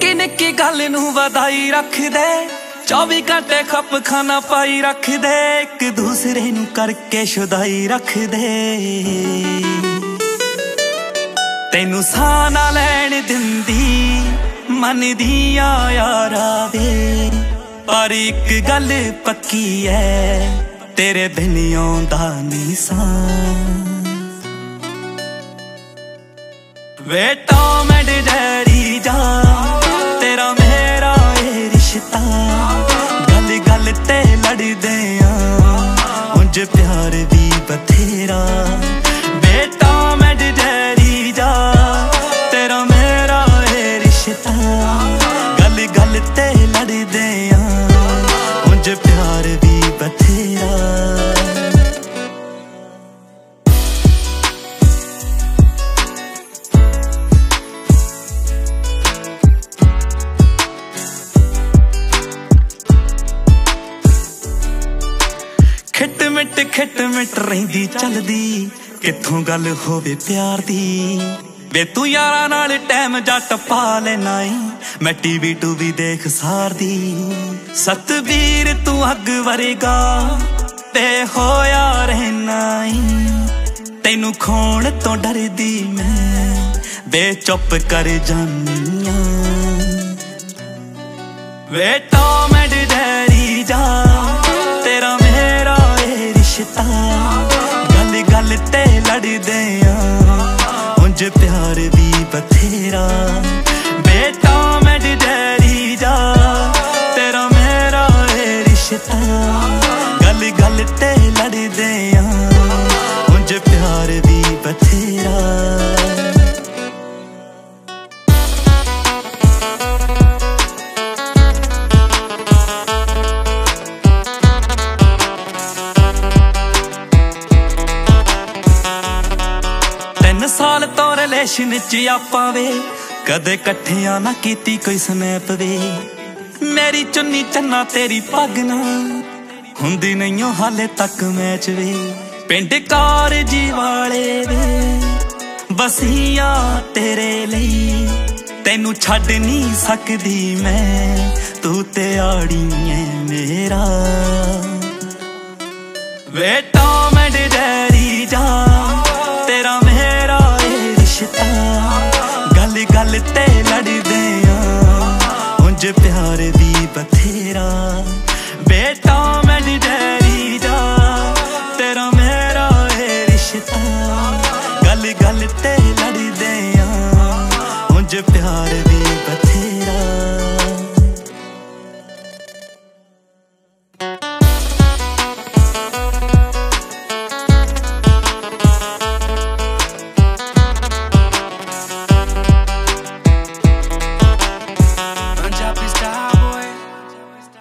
निक्की निक्की गल नूं वधाई रख दे 24 घंटे खप खाना पाई रख दे एक दूसरे नूं करके शुदाई रख दे तैनू साह ना लैण दिंदी मन दिया यारा वे पर एक गल पक्की है तेरे बिन आउंदा नी सां वे टॉम एंड जेरी जा तेरा मेरा ये रिश्ता गल गल ते लड़दे उंज प्यार भी बथेरा वे टॉम एंड जेरी जा तेरा मेरा ये रिश्ता गल गल ते लड़दे उंज प्यार भी बथेरा खिट मिट रहिंदी चलदी कित्थों गल होवे प्यार दी वे तू यारां नाल टाइम जट पा लेना मैं टीवी टूवी देख सार दी सतवीर तू अग वरेगा ते होया रहना तैनू खोण तो डरदी मैं वे चुप कर जानिया वे टॉम एंड जेरी जा तेरा मेरा ये रिश्ता गल गल ते लड़दे उंज प्यार भी बथेरा वे टॉम एंड जेरी जा तेरा मेरा ये रिश्ता गल गल ते लड़दे उंज प्यार भी बथेरा साल तो रिलेशन च आपां वे कदे कट्ठियां ना कीती कोई स्नैप वे मेरी चुन्नी चन्ना तेरी पग ना हुंदी नहीं हाले तक मैच वे पिंड कारजी वाले वे बसिया तेरे लई तैनू छड्ड नहीं सकदी मैं तू ते आड़ी है मेरा वे टॉम एंड जेरी जा तेरा मेरा ये रिश्ता गल गल ते लड़दे उंज प्यार भी बथेरा वे टॉम एंड जेरी जा तेरा मेरा ये रिश्ता गल गल ते लड़दे उंज प्यार